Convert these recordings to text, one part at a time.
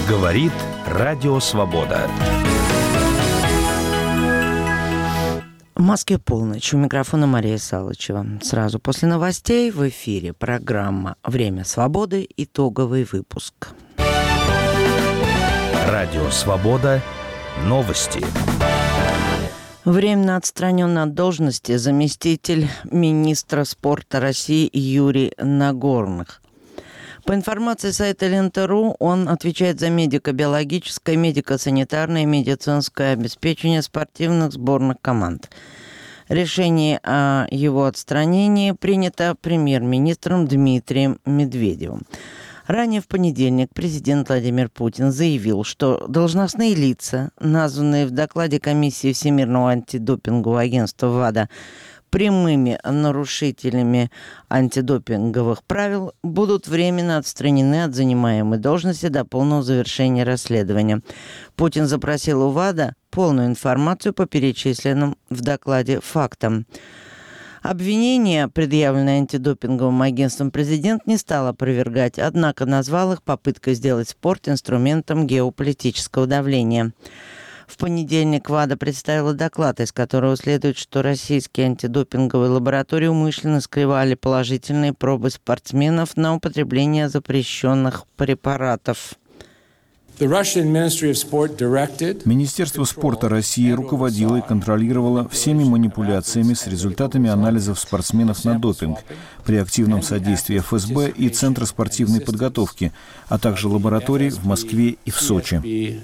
Говорит Радио Свобода. В Москве полночь. У микрофона Мария Салычева. Сразу после новостей в эфире программа «Время свободы». Итоговый выпуск. Радио Свобода. Новости. Временно отстранен от должности заместитель министра спорта России Юрий Нагорных. По информации сайта Лента.ру, он отвечает за медико-биологическое, медико-санитарное и медицинское обеспечение спортивных сборных команд. Решение о его отстранении принято премьер-министром Дмитрием Медведевым. Ранее в понедельник президент Владимир Путин заявил, что должностные лица, названные в докладе комиссии Всемирного антидопингового агентства ВАДА прямыми нарушителями антидопинговых правил, будут временно отстранены от занимаемой должности до полного завершения расследования. Путин запросил у ВАДА полную информацию по перечисленным в докладе фактам. Обвинения, предъявленные антидопинговым агентством, президент не стал опровергать, однако назвал их попыткой сделать спорт инструментом геополитического давления. В понедельник ВАДА представила доклад, из которого следует, что российские антидопинговые лаборатории умышленно скрывали положительные пробы спортсменов на употребление запрещенных препаратов. Министерство спорта России руководило и контролировало всеми манипуляциями с результатами анализов спортсменов на допинг при активном содействии ФСБ и Центра спортивной подготовки, а также лабораторий в Москве и в Сочи.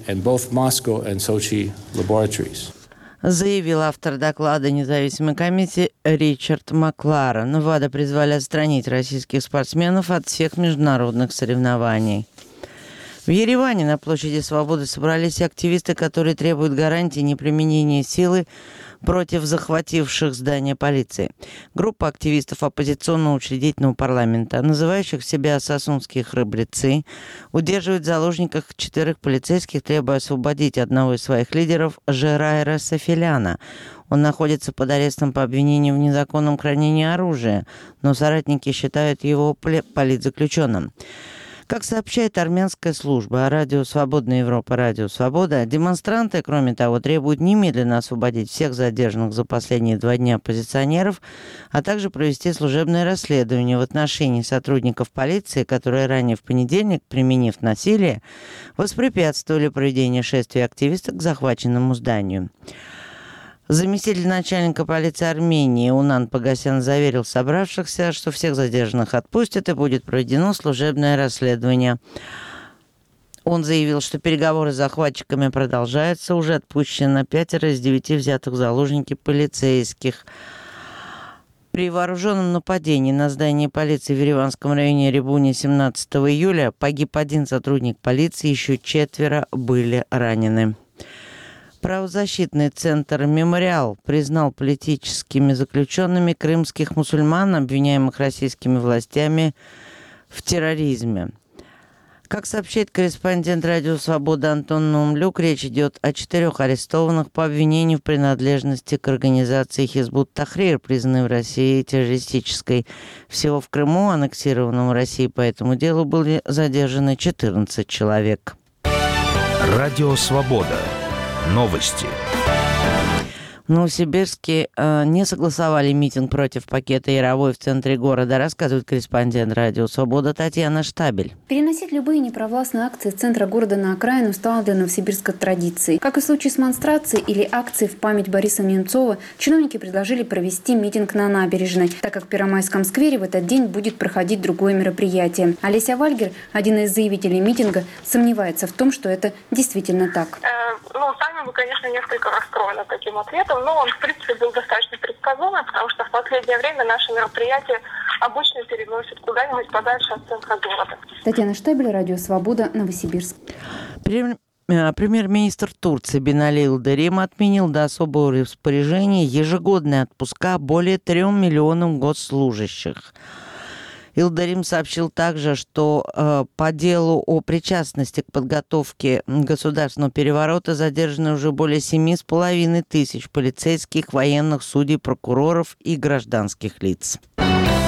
Заявил автор доклада независимой комиссии Ричард Макларен. ВАДА призвали отстранить российских спортсменов от всех международных соревнований. В Ереване на площади Свободы собрались активисты, которые требуют гарантии неприменения силы против захвативших здание полиции. Группа активистов оппозиционного учредительного парламента, называющих себя «Сосунские храбрецы», удерживает в заложниках 4 полицейских, требуя освободить одного из своих лидеров Жерайра Сафеляна. Он находится под арестом по обвинению в незаконном хранении оружия, но соратники считают его политзаключенным. Как сообщает армянская служба «Радио Свободная Европа», «Радио Свобода», демонстранты, кроме того, требуют немедленно освободить всех задержанных за последние 2 дня оппозиционеров, а также провести служебное расследование в отношении сотрудников полиции, которые ранее в понедельник, применив насилие, воспрепятствовали проведению шествия активистов к захваченному зданию. Заместитель начальника полиции Армении Унан Погосян заверил собравшихся, что всех задержанных отпустят и будет проведено служебное расследование. Он заявил, что переговоры с захватчиками продолжаются. Уже отпущено 5 из 9 взятых в заложники полицейских. При вооруженном нападении на здание полиции в Ереванском районе Рябуни 17 июля погиб 1 сотрудник полиции, еще 4 были ранены. Правозащитный центр «Мемориал» признал политическими заключенными крымских мусульман, обвиняемых российскими властями в терроризме. Как сообщает корреспондент «Радио Свобода» Антон Наумлюк, речь идет о 4 арестованных по обвинению в принадлежности к организации «Хизбут Тахрир», признанной в России террористической. Всего в Крыму, аннексированном Россией по этому делу, были задержаны 14 человек. Радио Свобода. Новости. В Новосибирске не согласовали митинг против пакета Яровой в центре города, рассказывает корреспондент «Радио Свобода» Татьяна Штабель. Переносить любые непровластные акции с центра города на окраину стало для Новосибирска традицией. Как и в случае с монстрацией или акцией в память Бориса Немцова, чиновники предложили провести митинг на набережной, так как в Первомайском сквере в этот день будет проходить другое мероприятие. Олеся Вальгер, один из заявителей митинга, сомневается в том, что это действительно так. Сами мы, конечно, несколько расстроены таким ответом, но он, в принципе, был достаточно предсказуемый, потому что в последнее время наши мероприятия обычно переносят куда-нибудь подальше от центра города. Татьяна Штабель, Радио Свобода, Новосибирск. Премьер-министр Турции Бинали Йылдырим отменил до особого распоряжения ежегодные отпуска более 3 миллионам госслужащих. Йылдырим сообщил также, что по делу о причастности к подготовке государственного переворота задержаны уже более 7,5 тысяч полицейских, военных, судей, прокуроров и гражданских лиц.